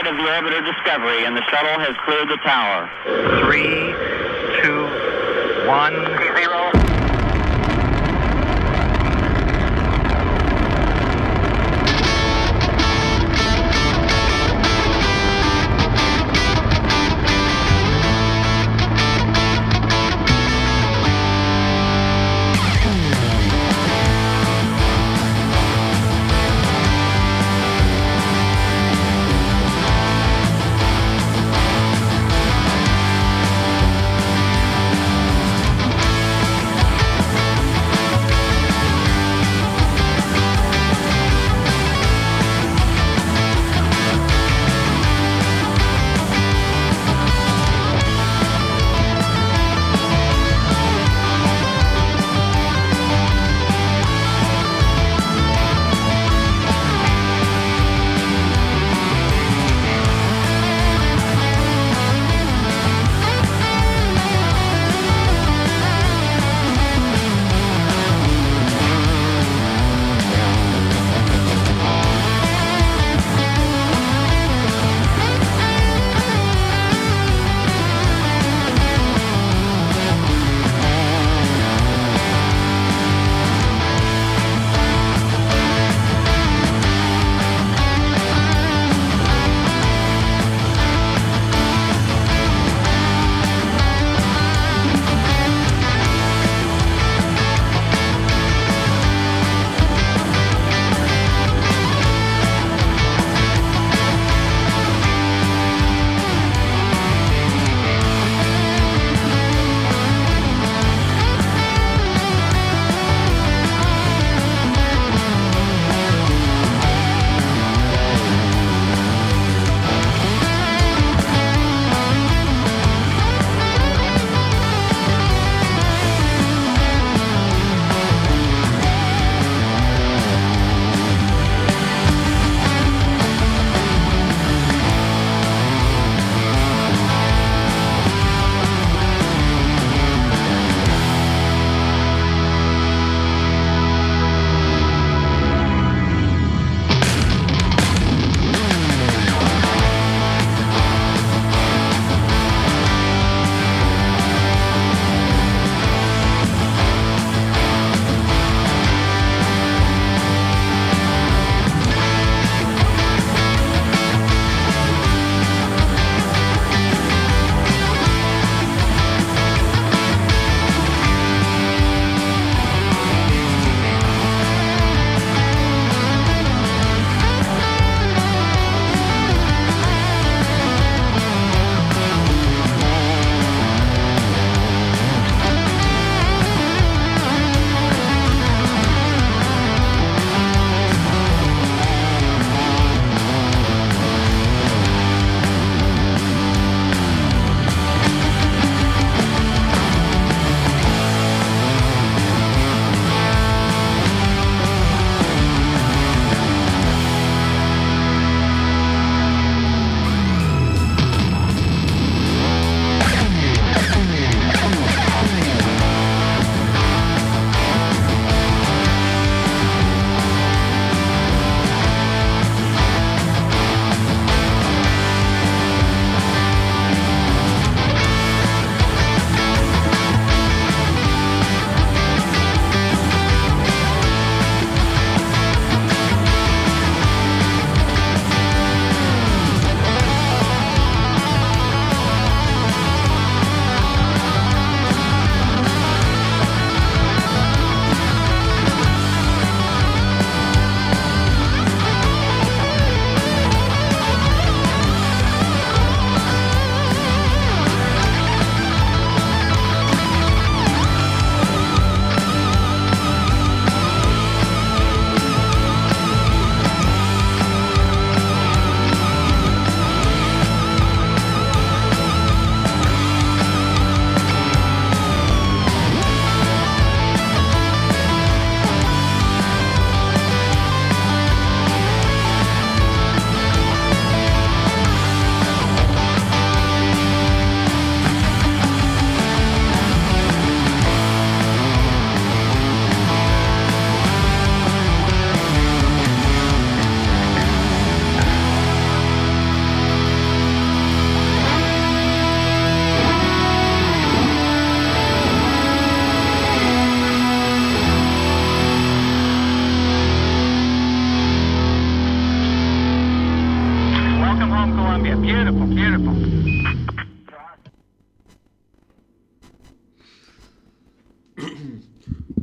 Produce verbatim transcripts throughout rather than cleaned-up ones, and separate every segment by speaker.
Speaker 1: start of the orbiter Discovery, and the shuttle has cleared the tower.
Speaker 2: Three, two, one, zero.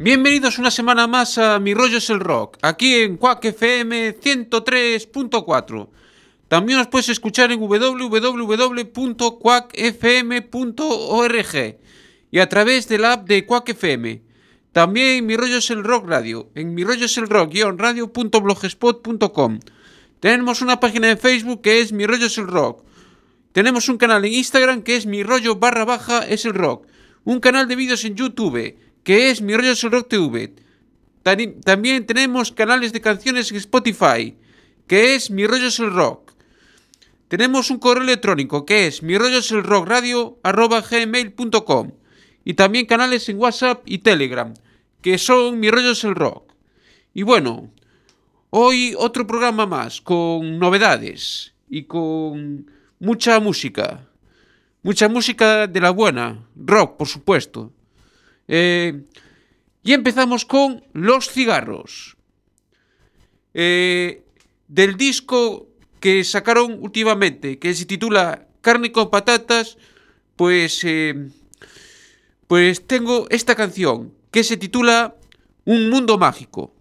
Speaker 3: Bienvenidos una semana más a Mi Rollo es el Rock, aquí en Quack F M ciento tres punto cuatro. También os puedes escuchar en w w w punto quack f m punto org y a través de la app de Quack F M. También Mi Rollo es el Rock Radio, en mi rollo es el rock radio punto blogspot punto com. Tenemos una página de Facebook que es Mi Rollo es el Rock. Tenemos un canal en Instagram que es Mi Rollo barra baja es el rock. Un canal de vídeos en YouTube que es Mi Rollo es el Rock T V. También tenemos canales de canciones en Spotify que es Mi Rollo es el Rock. Tenemos un correo electrónico que es mi rollo es el rock radio arroba gmail punto com. Y también canales en WhatsApp y Telegram que son Mi Rollo es el Rock. Y bueno, hoy otro programa más con novedades y con mucha música. Mucha música de la buena, rock por supuesto. Eh, y empezamos con Los Cigarros. Eh, del disco que sacaron últimamente, que se titula Carne con Patatas, pues, eh, pues tengo esta canción que se titula Un Mundo Mágico.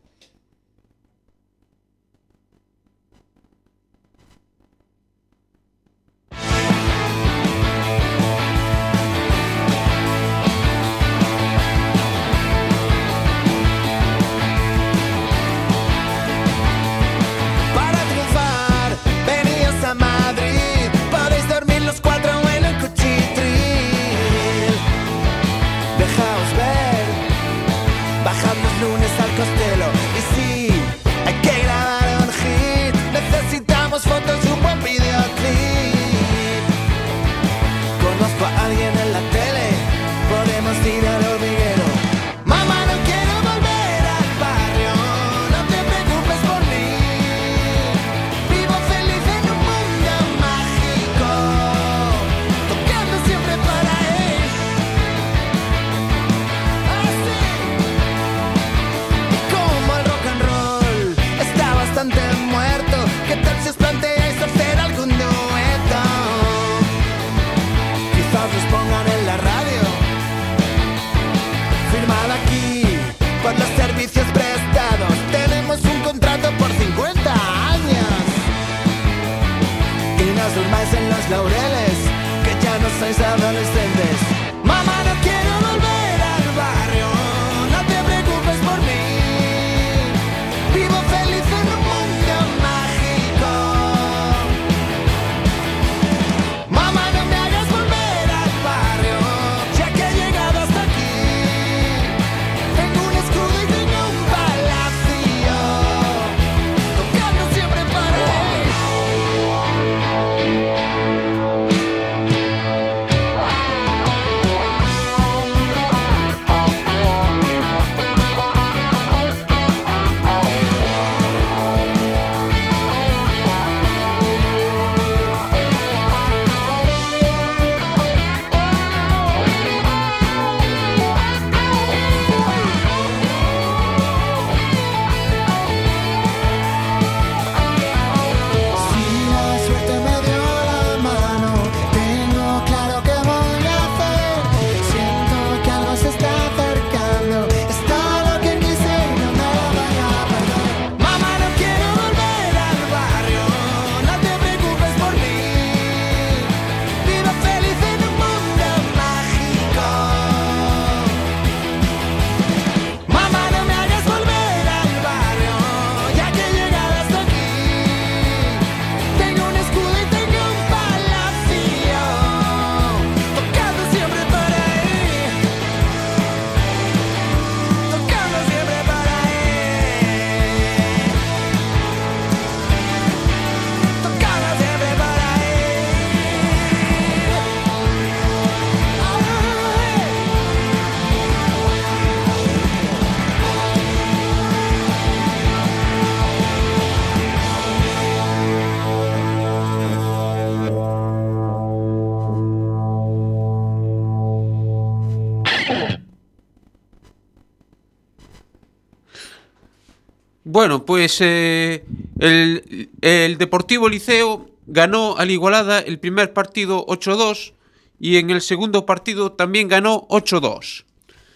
Speaker 3: Bueno, pues eh, el, el Deportivo Liceo ganó al Igualada el primer partido ocho dos y en el segundo partido también ganó ocho dos.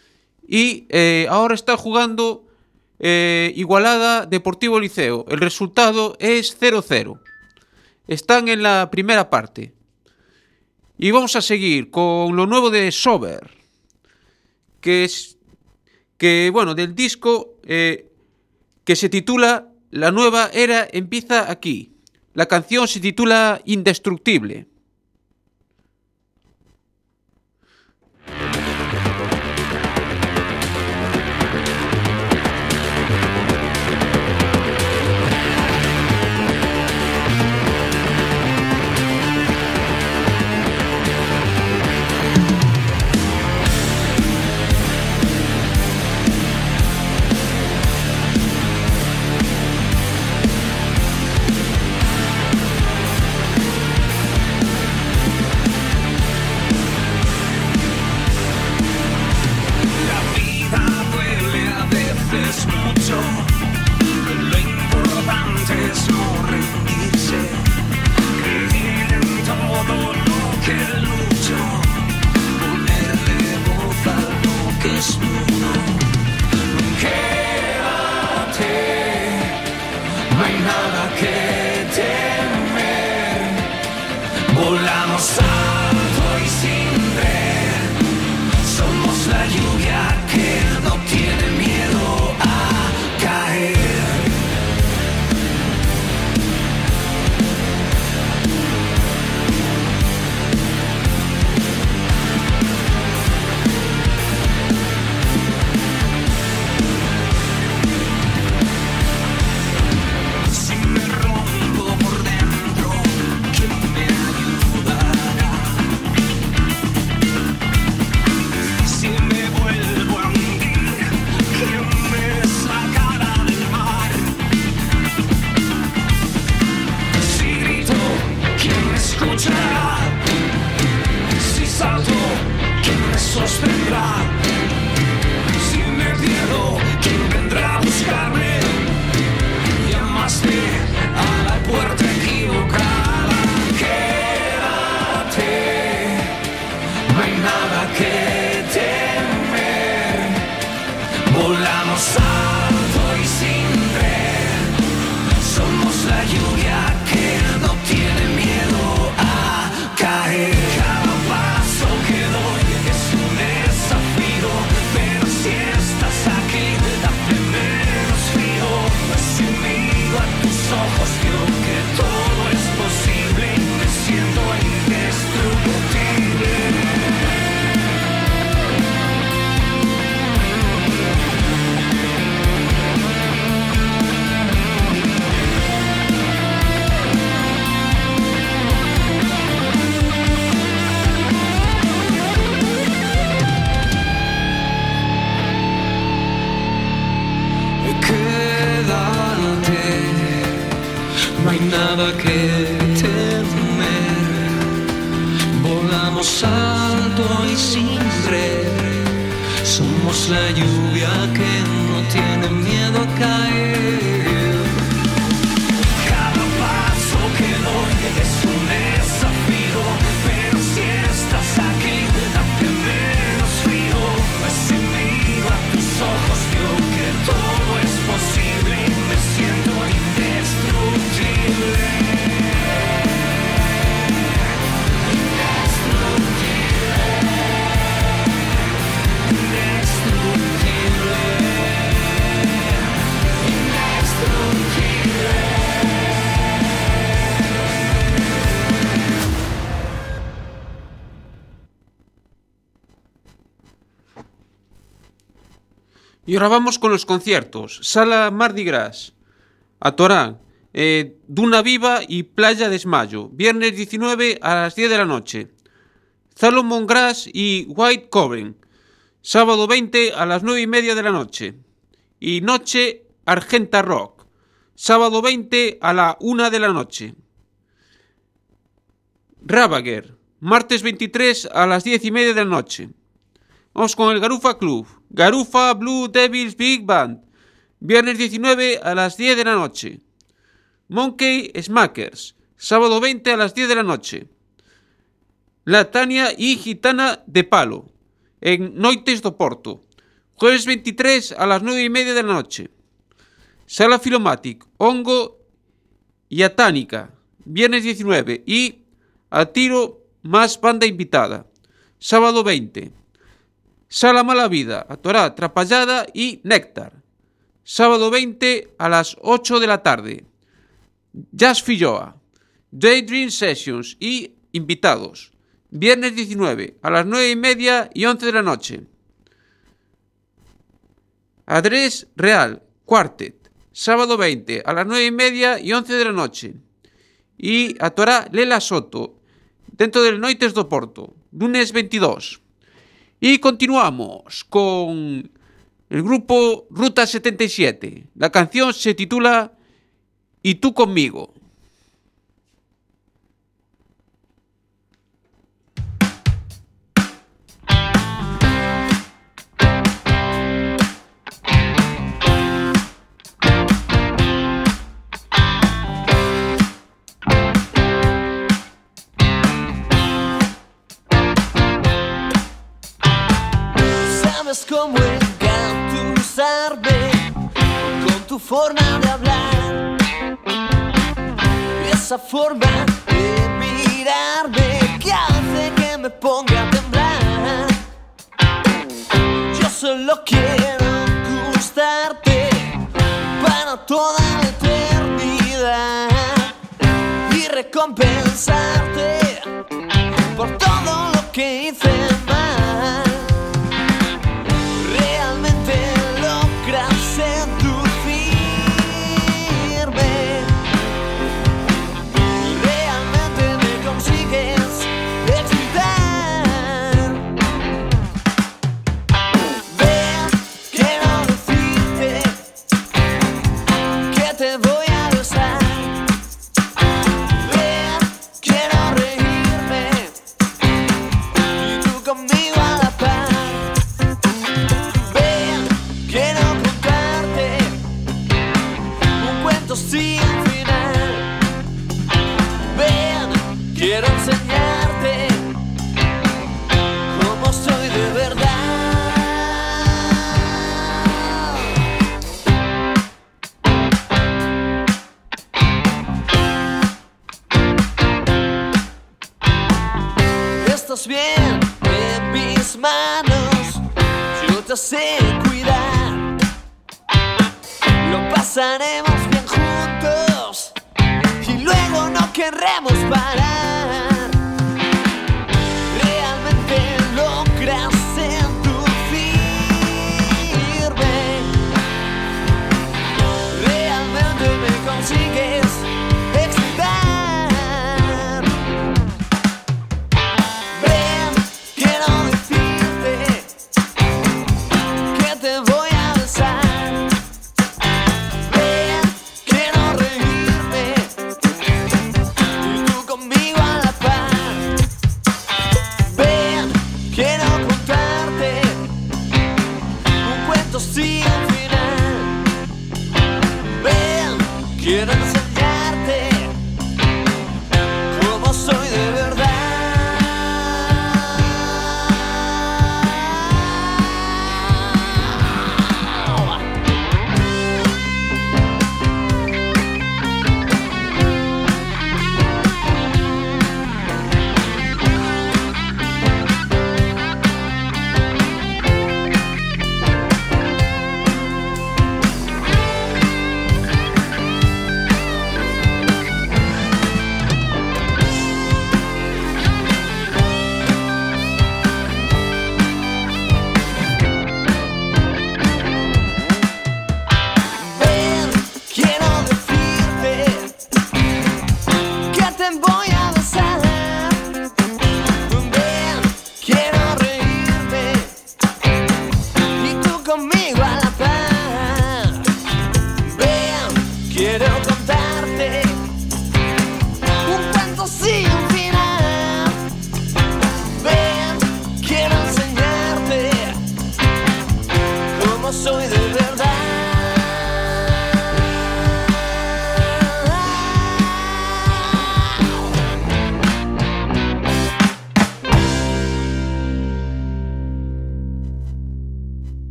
Speaker 3: y eh, ahora está jugando eh, Igualada Deportivo Liceo. El resultado es cero cero. Están en la primera parte. Y vamos a seguir con lo nuevo de Sober, que es que bueno, del disco eh, que se titula La nueva era empieza aquí. La canción se titula Indestructible. Y ahora vamos con los conciertos. Sala Mardi Gras, Atorán, eh, Duna Viva y Playa Desmayo. Viernes diecinueve a las diez de la noche. Salomon Grass y White Coven. Sábado veinte a las nueve y media de la noche. Y Noche Argenta Rock. Sábado veinte a la una de la noche. Ravager. Martes veintitrés a las diez y media de la noche. Vamos con el Garufa Club. Garufa Blue Devils Big Band. Viernes diecinueve a las diez de la noche. Monkey Smackers. Sábado veinte a las diez de la noche. La Tania y Gitana de Palo. En Noites do Porto. Jueves veintitrés a las nueve y media de la noche. Sala Filomatic, Hongo y Atánica, viernes diecinueve. Y A Tiro más banda invitada, sábado veinte. Sala Mala Vida, Atorá, Trapallada y Néctar, sábado veinte a las ocho de la tarde. Jazz Filloa, Daydream Sessions y invitados, viernes diecinueve a las nueve y media y once de la noche. Adrés Real Quartet, sábado veinte a las nueve y media y once de la noche. Y Atorá Lela Soto, dentro del Noites do Porto, lunes veintidós. Y continuamos con el grupo Ruta setenta y siete. La canción se titula Y tú conmigo.
Speaker 4: Cómo engatusarme con tu forma de hablar, esa forma de mirarme que hace que me ponga a temblar. Yo solo quiero gustarte para toda la eternidad y recompensarte por todo lo que hice mal. Bien en mis manos, yo te sé cuidar, lo pasaremos bien juntos y luego no querremos parar. Realmente logras seducirme, realmente me consigues excitar.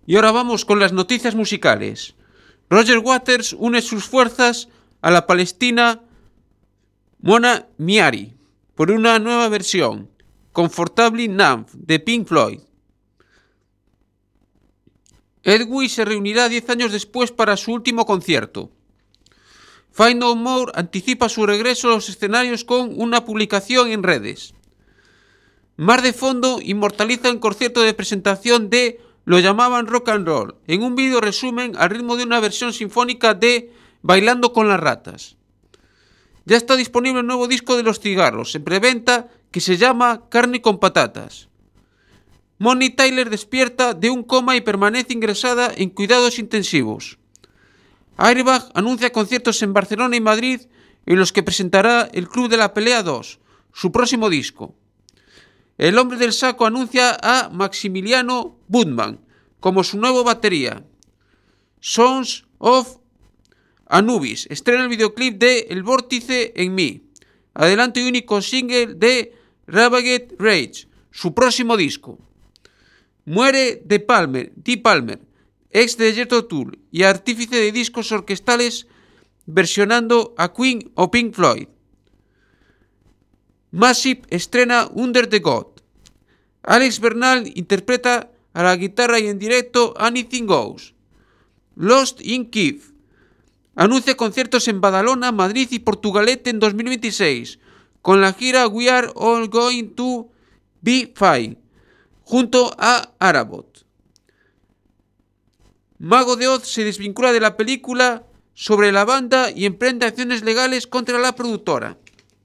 Speaker 3: Y ahora vamos con las noticias musicales. Roger Waters une sus fuerzas a la palestina Mona Miari por una nueva versión, Comfortably Numb, de Pink Floyd. Ed Wood se reunirá diez años después para su último concierto. Find No More anticipa su regreso a los escenarios con una publicación en redes. Mar de Fondo inmortaliza el concierto de presentación de Lo llamaban rock and roll, en un vídeo resumen al ritmo de una versión sinfónica de Bailando con las ratas. Ya está disponible el nuevo disco de Los Cigarros, en preventa, que se llama Carne con patatas. Bonnie Tyler despierta de un coma y permanece ingresada en cuidados intensivos. Airbag anuncia conciertos en Barcelona y Madrid, en los que presentará el Club de la Pelea dos, su próximo disco. El Hombre del Saco anuncia a Maximiliano Budman como su nuevo batería. Sons of Anubis estrena el videoclip de El Vórtice en mí. Adelanto y único single de Ravaged Rage, su próximo disco. Muere De Palmer, Dee Palmer, ex de Jethro Tull y artífice de discos orquestales versionando a Queen o Pink Floyd. Massive estrena Under the God. Alex Bernal interpreta a la guitarra y en directo Anything Goes. Lost in Kiev anuncia conciertos en Badalona, Madrid y Portugalete en dos mil veintiséis, con la gira We Are All Going to Be Fine, junto a Arabot. Mago de Oz se desvincula de la película sobre la banda y emprende acciones legales contra la productora.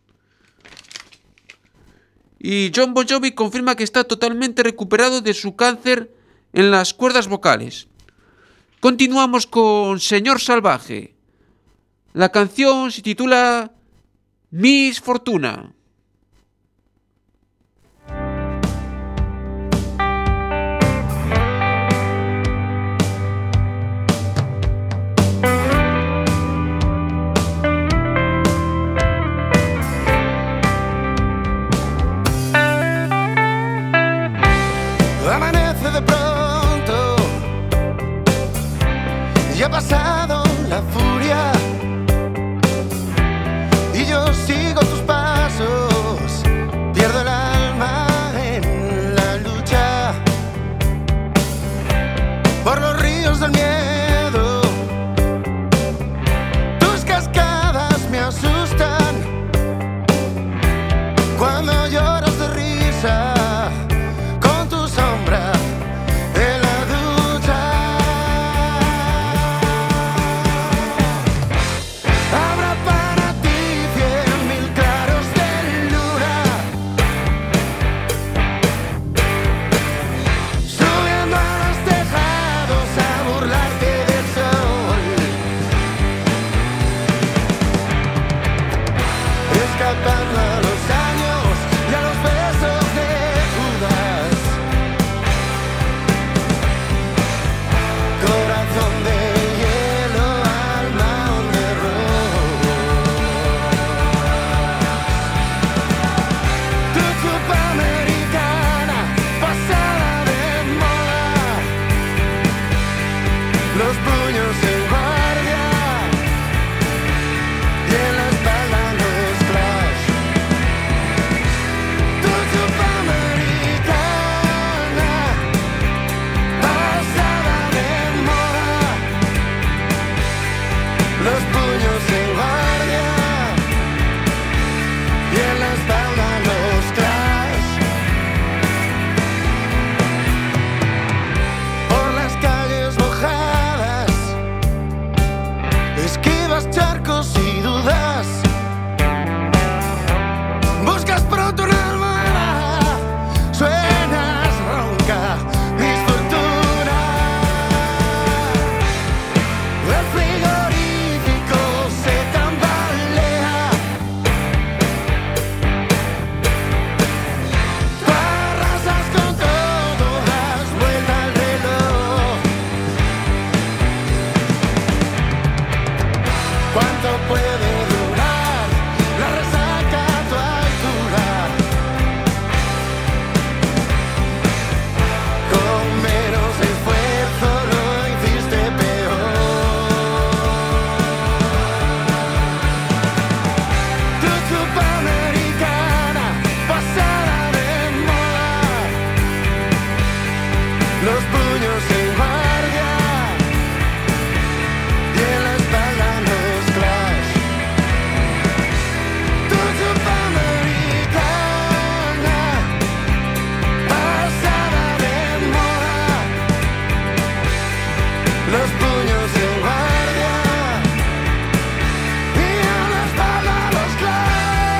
Speaker 3: Y Jon Bon Jovi confirma que está totalmente recuperado de su cáncer en las cuerdas vocales. Continuamos con Señor Salvaje. La canción se titula Miss Fortuna.
Speaker 4: Amanece de pronto, ya ha pasado la furia y yo sigo tus pasos los puños de guardia y a la espalda los clavos.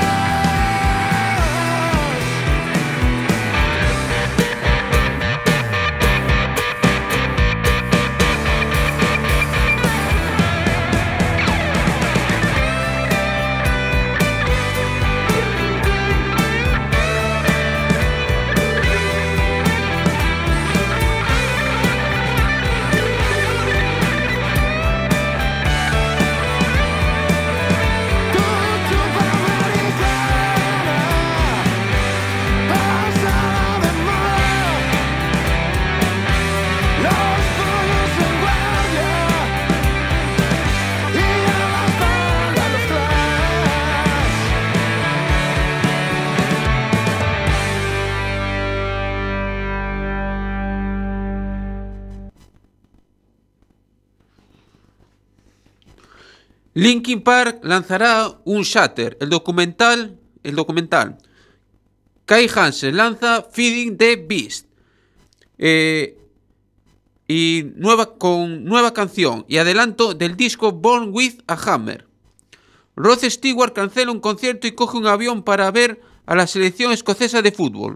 Speaker 3: Linkin Park lanzará un Shatter, el documental, el documental. Kai Hansen lanza Feeding the Beast, eh, y nueva con nueva canción y adelanto del disco Born with a Hammer. Rod Stewart cancela un concierto y coge un avión para ver a la selección escocesa de fútbol.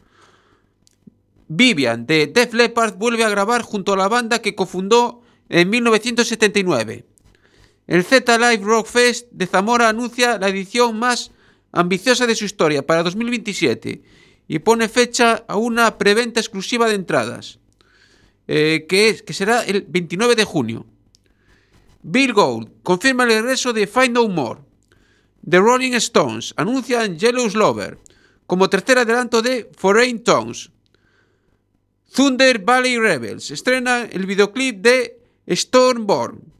Speaker 3: Vivian de Def Leppard vuelve a grabar junto a la banda que cofundó en mil novecientos setenta y nueve. El Z Live Rock Fest de Zamora anuncia la edición más ambiciosa de su historia para dos mil veintisiete y pone fecha a una preventa exclusiva de entradas, eh, que, es, que será el veintinueve de junio. Bill Gould confirma el regreso de Find No More. The Rolling Stones anuncian Jealous Lover como tercer adelanto de Foreign Tongues. Thunder Valley Rebels estrena el videoclip de Stormborn.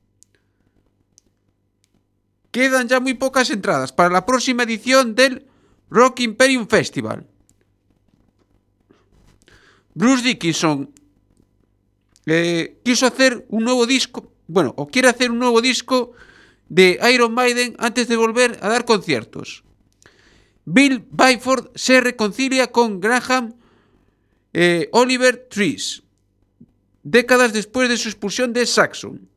Speaker 3: Quedan ya muy pocas entradas para la próxima edición del Rock Imperium Festival. Bruce Dickinson eh, quiso hacer un nuevo disco, bueno, o quiere hacer un nuevo disco de Iron Maiden antes de volver a dar conciertos. Bill Byford se reconcilia con Graham eh, Oliver Trees, décadas después de su expulsión de Saxon.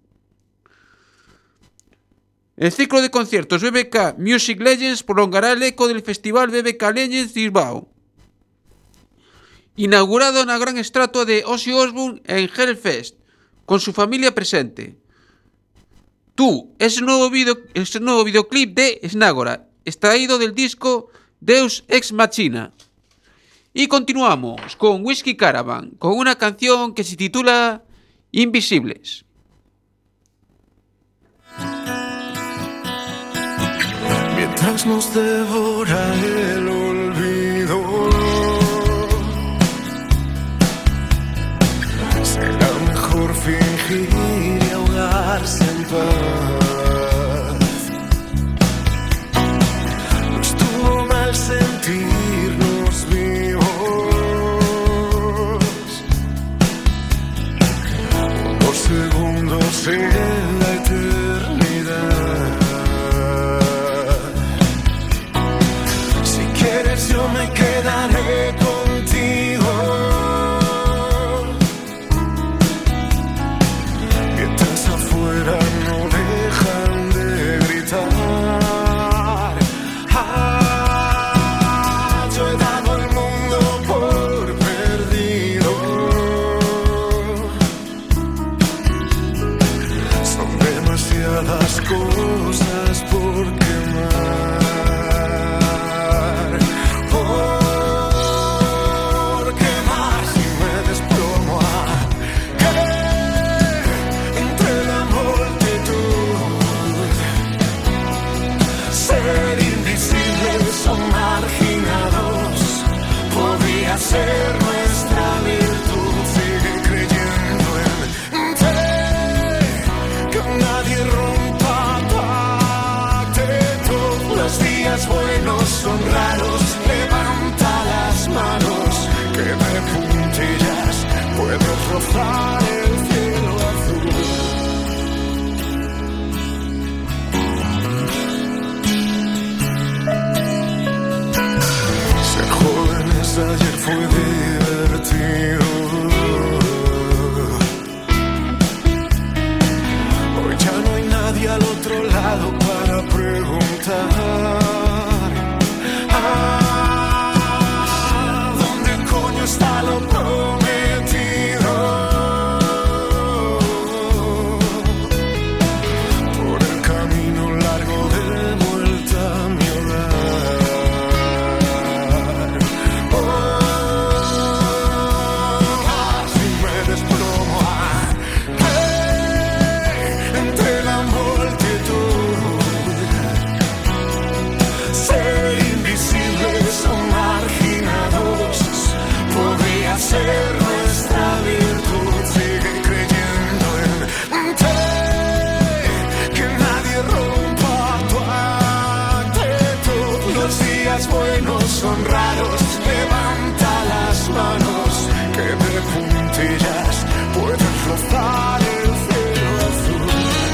Speaker 3: El ciclo de conciertos B B K Music Legends prolongará el eco del festival B B K Legends de Bilbao. Inaugurado una gran estatua de Ozzy Osbourne en Hellfest, con su familia presente. Tú, es el nuevo, video, es el nuevo videoclip de Snagora, extraído del disco Deus Ex Machina. Y continuamos con Whiskey Caravan, con una canción que se titula Invisibles.
Speaker 4: Mientras nos devora el olvido, será mejor fingir y ahogarse en paz. No estuvo mal sentirnos vivos, unos segundos en la eternidad. Yo me quedaré contigo mientras afuera no dejan de gritar. Ah, yo he dado el mundo por perdido. Son demasiadas cosas por quemar. Ser nuestra virtud, sigue creyendo en ti, que nadie rompa pacto. Los días buenos son raros, levanta las manos, que de puntillas puedes rozar el cielo azul. Ser jóvenes ayer fue divertido. altar. Ah, ¿dónde coño está lo prometido? Por el camino largo de vuelta a mi hogar. Oh, si me desplomo entre la multitud, ser invisibles o marginados podría ser nuestra virtud. Sigue creyendo en ti, que nadie rompa tu actitud. Los días buenos son raros, levanta las manos, que de puntillas puedes rozar el cielo azul.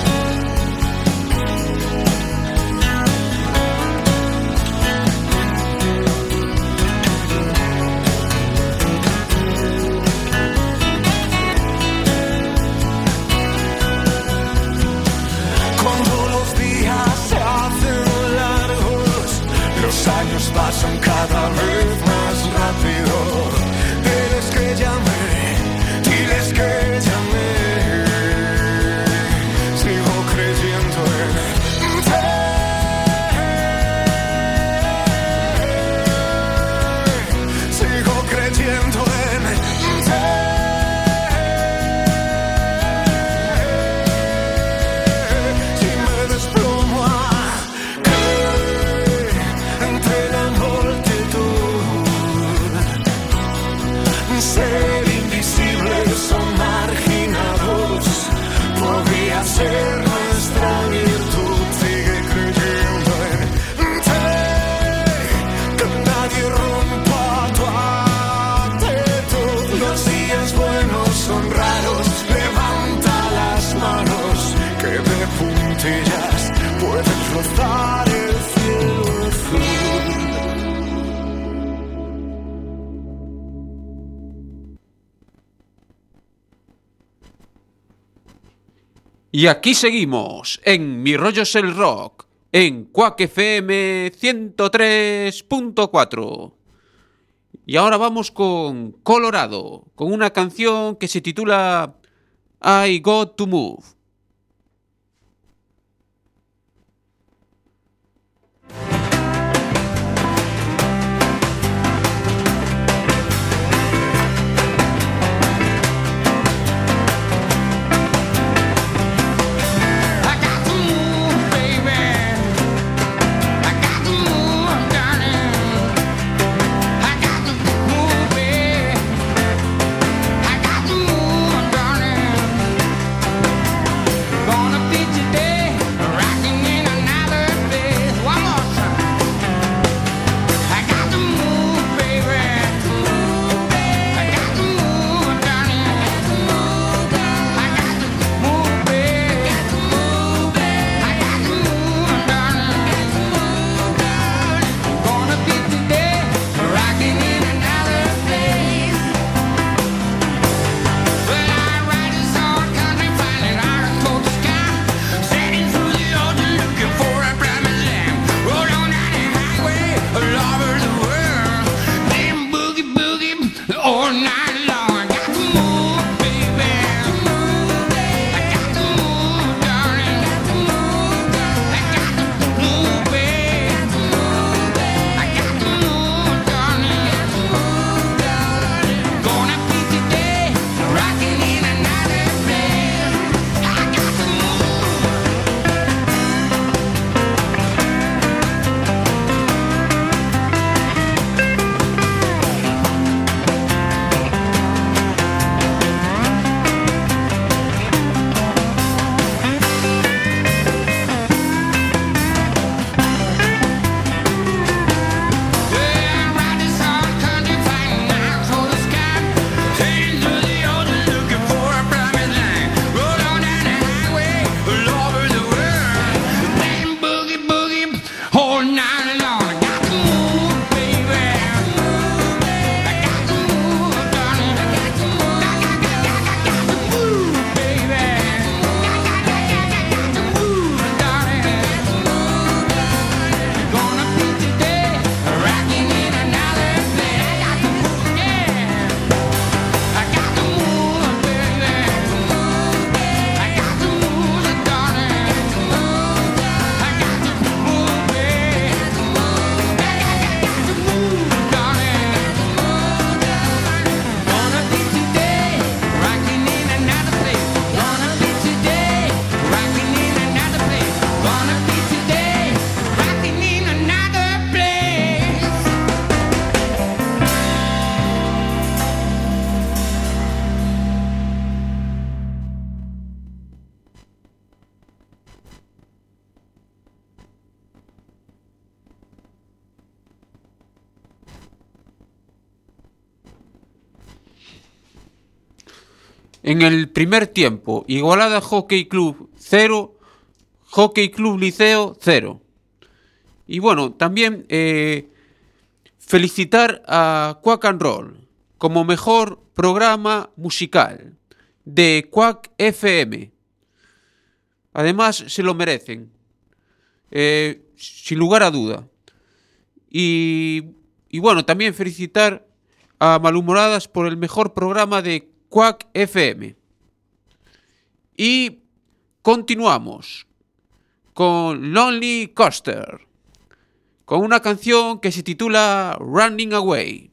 Speaker 4: Cuando los días se hacen largos, los años pasan cada vez más rápido. Diles que llamé, diles que llamé. Sigo creyendo en ti. Sigo creyendo en ti. Si me desplomo a caer entre la multitud, ser invisibles o marginados podría ser nuestra virtud. Sigue creyendo en ti, que nadie rompa tu actitud. Los días buenos son raros, levanta las manos, que de puntillas puedes rozar el cielo azul.
Speaker 3: Y aquí seguimos, en Mi Rollo es el Rock, en Quack F M ciento tres punto cuatro. Y ahora vamos con Colorado, con una canción que se titula I Got to Move.
Speaker 5: I got to move, baby. I got to move, darling. I got to move, baby. I got to move, darling.
Speaker 3: En el primer tiempo, Igualada Hockey Club cero, Hockey Club Liceo cero. Y bueno, también eh, felicitar a Quack and Roll como mejor programa musical de Quack F M. Además, se lo merecen, eh, sin lugar a duda. Y, y bueno, también felicitar a Malhumoradas por el mejor programa de Quack F M. Y continuamos con Lonely Coaster, con una canción que se titula Running Away.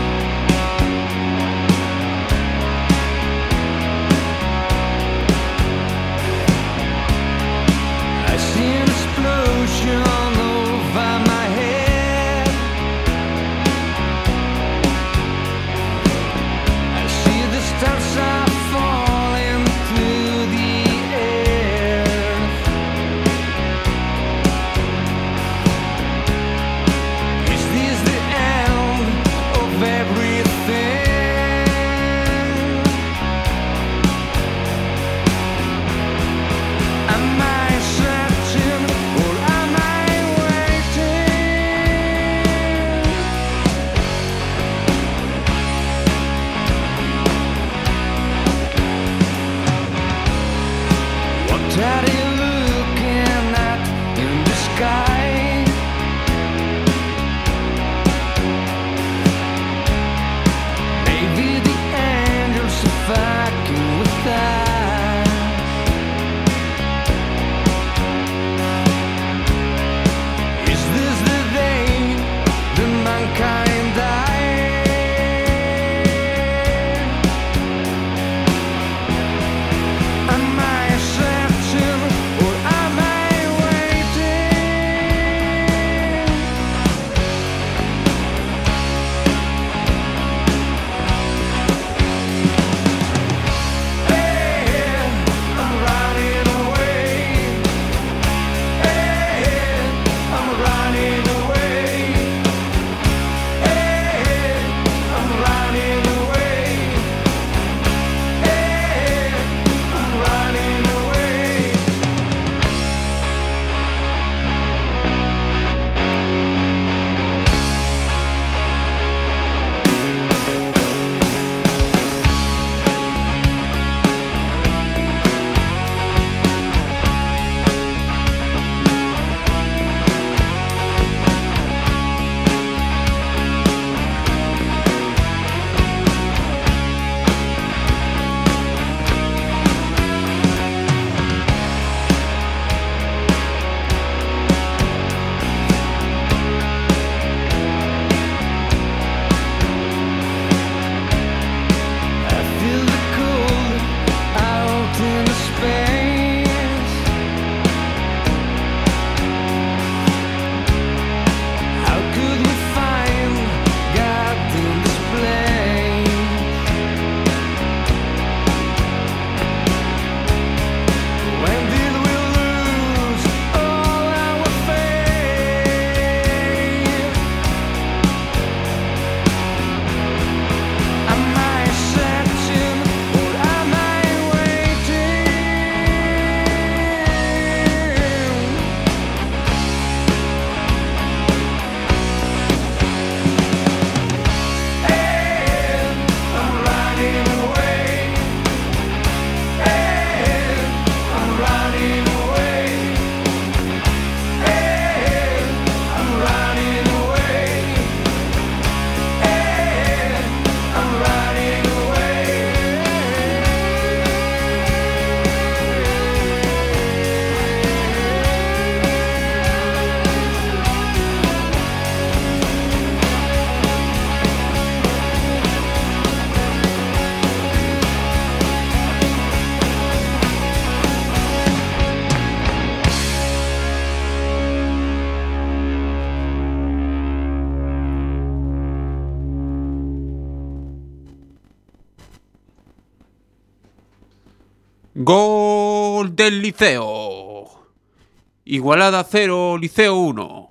Speaker 4: Running
Speaker 3: Gol del Liceo. Igualada cero, Liceo uno.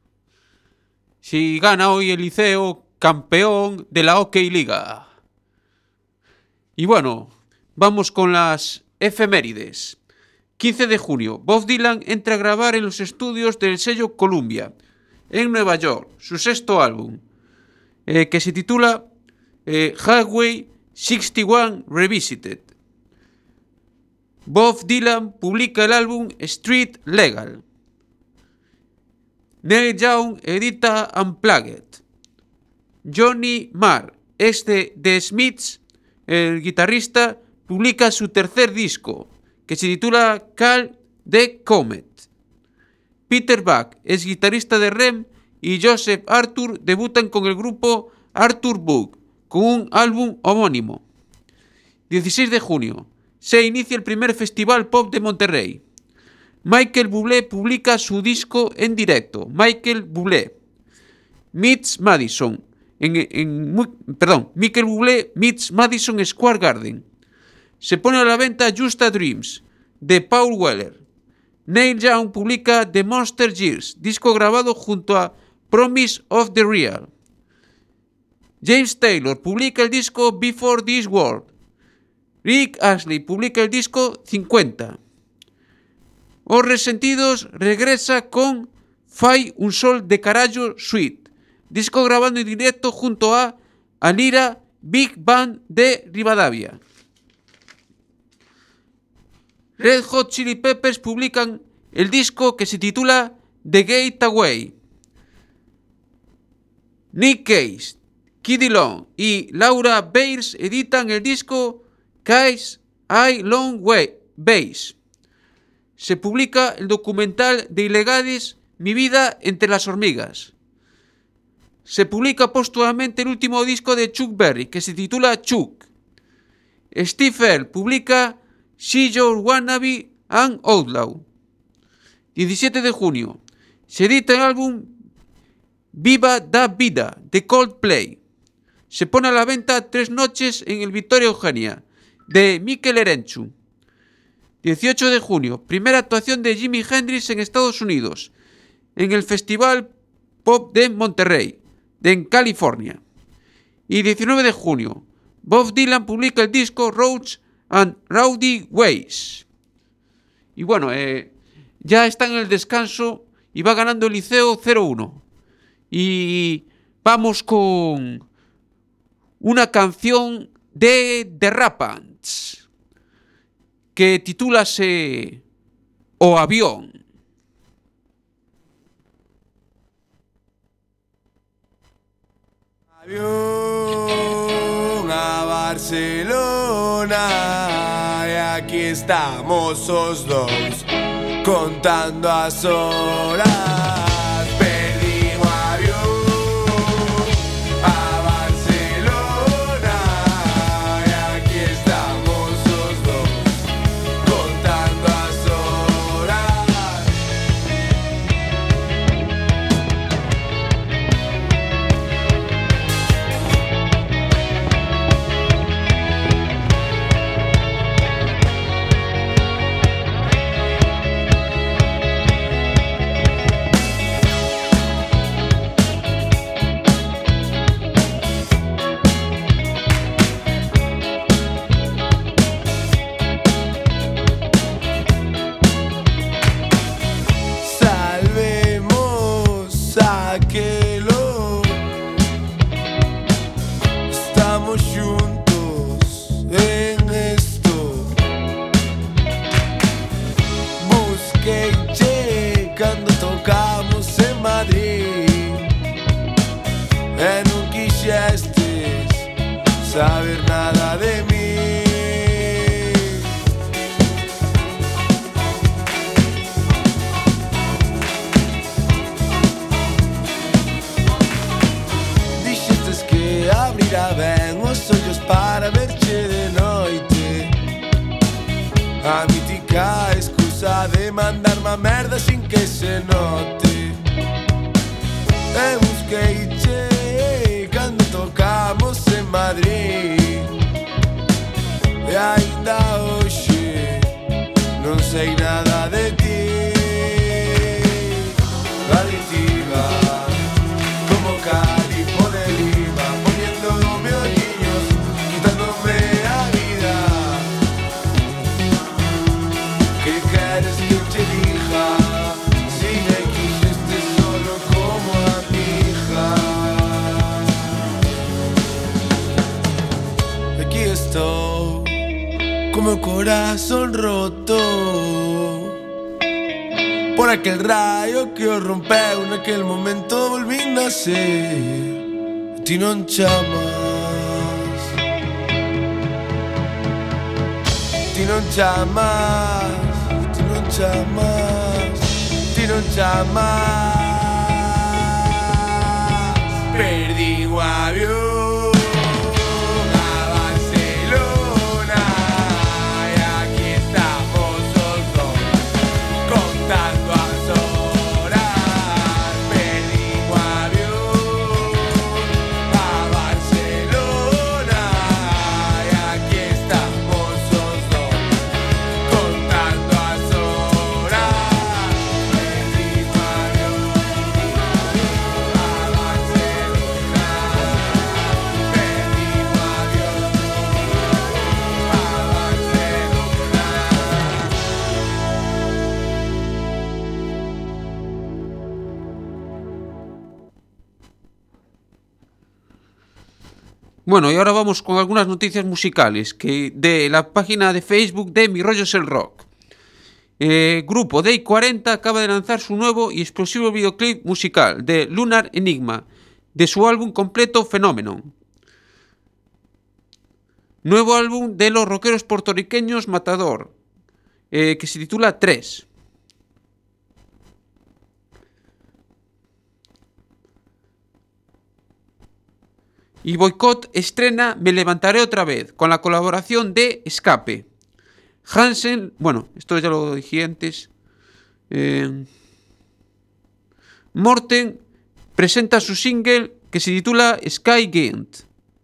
Speaker 3: Si gana hoy el Liceo, campeón de la Hockey Liga. Y bueno, vamos con las efemérides. quince de junio, Bob Dylan entra a grabar en los estudios del sello Columbia, en Nueva York, su sexto álbum, eh, que se titula eh, Highway sesenta y uno Revisited. Bob Dylan publica el álbum Street Legal. Neil Young edita Unplugged. Johnny Marr, ex de The Smiths, el guitarrista, publica su tercer disco, que se titula Call the Comet. Peter Buck, ex guitarrista de R E M, y Joseph Arthur debutan con el grupo Arthur Buck, con un álbum homónimo. dieciséis de junio, se inicia el primer festival pop de Monterrey. Michael Bublé publica su disco en directo, Michael Bublé Meets Madison, en, en, perdón, Michael Bublé Meets Madison Square Garden. Se pone a la venta Just a Dreams, de Paul Weller. Neil Young publica The Monster Years, disco grabado junto a Promise of the Real. James Taylor publica el disco Before This World. Rick Astley publica el disco cincuenta. Os Resentidos regresa con Fai un Sol de Carallo Suite, disco grabado en directo junto a Alira Big Band de Rivadavia. Red Hot Chili Peppers publican el disco que se titula The Gateway. Nick Cage, Kid Long y Laura Bayles editan el disco Case I Long Way Bass. Se publica el documental de Ilegales Mi vida entre las hormigas. Se publica póstumamente el último disco de Chuck Berry, que se titula Chuck. Steve Earle publica See Your Wannabe and Outlaw. diecisiete de junio, se edita el álbum Viva da Vida de Coldplay. Se pone a la venta Tres noches en el Victoria Eugenia de Mikel Erenchu. dieciocho de junio, primera actuación de Jimi Hendrix en Estados Unidos, en el Festival Pop de Monterrey, de en California. Y diecinueve de junio, Bob Dylan publica el disco Roads and Rowdy Ways. Y bueno, eh, ya está en el descanso y va ganando el Liceo cero uno. Y vamos con una canción de The Rapants que titúlase O Avión.
Speaker 4: Avión a Barcelona y aquí estamos los dos contando a solas. Pedimos avión a Barcelona y aquí estamos los dos contando a solas. Salvemos aquello. Estamos juntos en esto. Busqué y che cuando tocamos en Madrid. E non quisiste saber nada de mí. Dixestes que abrirá ben os ollos para verche de noite. A mítica excusa de mandarme a merda sin que se note. E busquei che cando tocamos en Madrid. E ainda hoxe sé nada de ti. Adictiva, como Cali pone el IVA, poniéndome hoyillos, quitándome la vida. ¿Qué quieres que te diga? Si me quisiste solo como a mi hija. Aquí estoy, como el corazón roto por aquel rayo que os rompeu naquel momento volví nacer. Ti non chamas, ti non chamas, ti non chamas, ti non chamas. Perdí o avión
Speaker 3: Bueno, y ahora vamos con algunas noticias musicales que de la página de Facebook de Mi Rollo es el Rock. Eh, grupo Day cuarenta acaba de lanzar su nuevo y explosivo videoclip musical de Lunar Enigma, de su álbum completo Phenomenon. Nuevo álbum de los rockeros puertorriqueños Matador, eh, que se titula tres. Y Boycott estrena Me levantaré otra vez, con la colaboración de Escape. Hansen, bueno, esto ya lo dije antes. Eh, Morten presenta su single que se titula Sky Gent.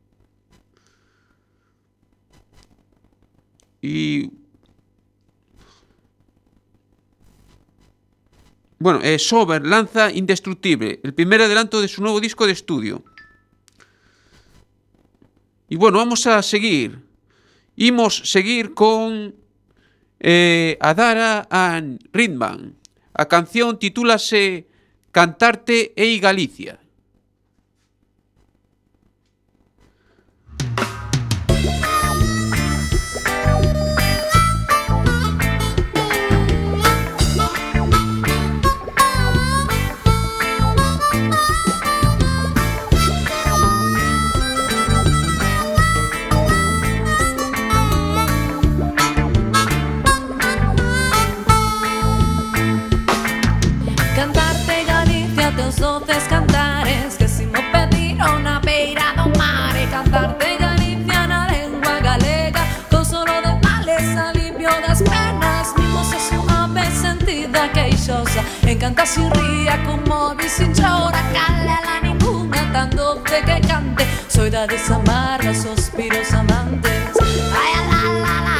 Speaker 3: Y bueno, eh, Sober lanza Indestructible, el primer adelanto de su nuevo disco de estudio. Y bueno, vamos a seguir. Imos seguir con eh, Adara and Ritman. A canción titúlase Cantarte ei Galicia.
Speaker 6: Doces cantares que si mo pediron a beira do mar e cantarte Galicia na lengua galega con solo de males alivio das penas mimos a súa vez sentida queixosa encanta si ría como vi sin chora calela ninguna tan doce que cante soidades amargas suspiros amantes ay la la la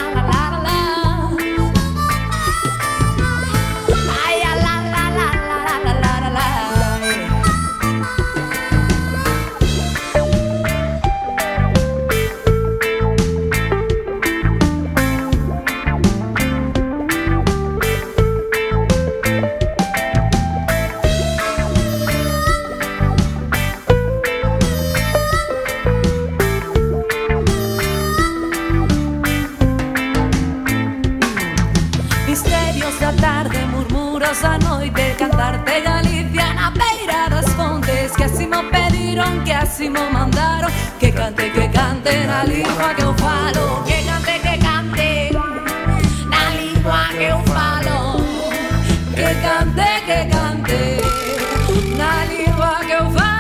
Speaker 6: a noite cantarte Galicia na beira das fontes que así mo pediron, que así mo mandaron que cante, que cante na lingua que eu falo que cante, que cante na lingua que eu falo que cante, que cante na lingua que eu falo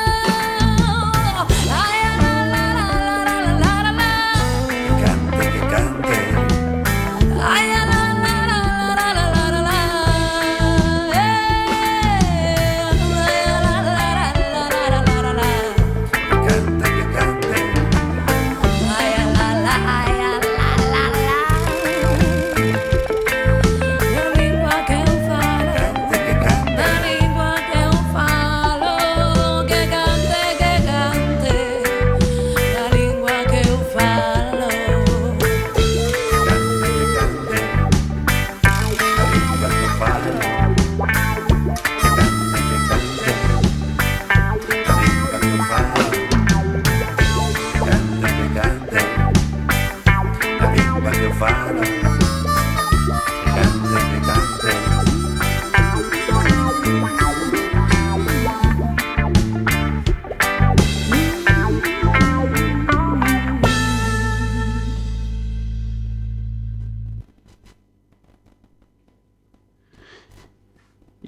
Speaker 6: ay, la, la, la, la, la, la, la, la.
Speaker 4: Que cante, que cante
Speaker 6: Ay, la, la, la, la, la, la, la, la, la.
Speaker 4: que cante, que cante
Speaker 6: Ay, la, la,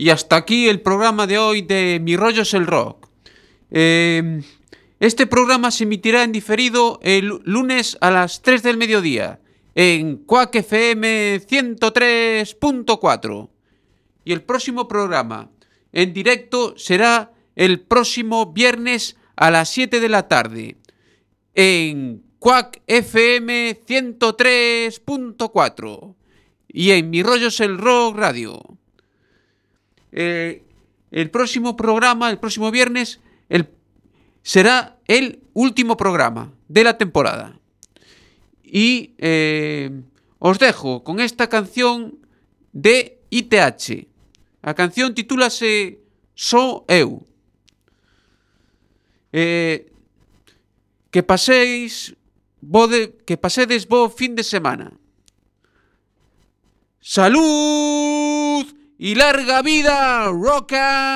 Speaker 3: Y hasta aquí el programa de hoy de Mi Rollo es el Rock. Eh, este programa se emitirá en diferido el lunes a las tres del mediodía en Quack F M ciento tres punto cuatro. Y el próximo programa en directo será el próximo viernes a las siete de la tarde en Quack F M ciento tres punto cuatro y en Mi Rollo es el Rock Radio. Eh, el próximo programa, el próximo viernes, el, será el último programa de la temporada. Y eh, os dejo con esta canción de I T H. La canción titúlase So Eu. Eh, que paséis bo de, que pasedes bo fin de semana. ¡Salud! ¡Y larga vida! ¡Rock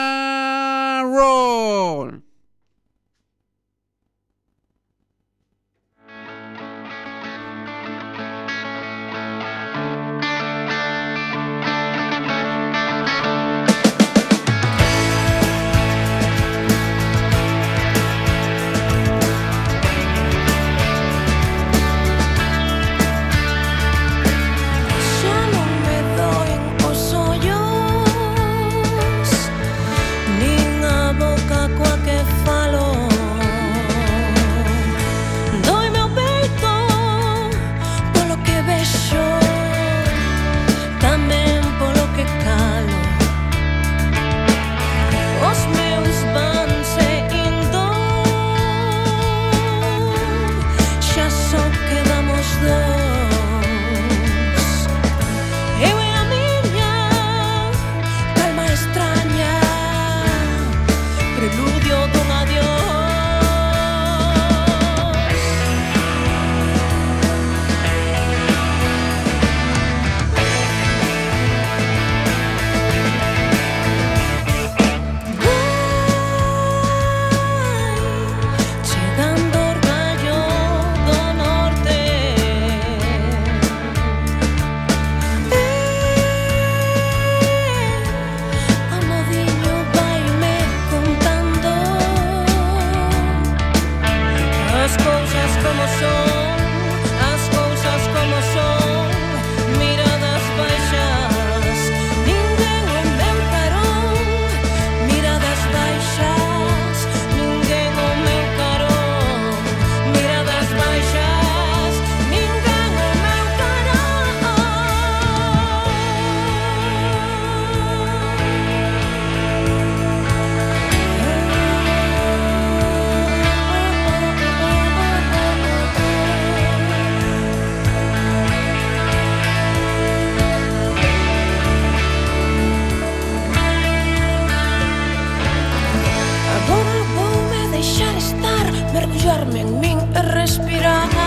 Speaker 3: and roll!
Speaker 6: Mergullarme en min e respirar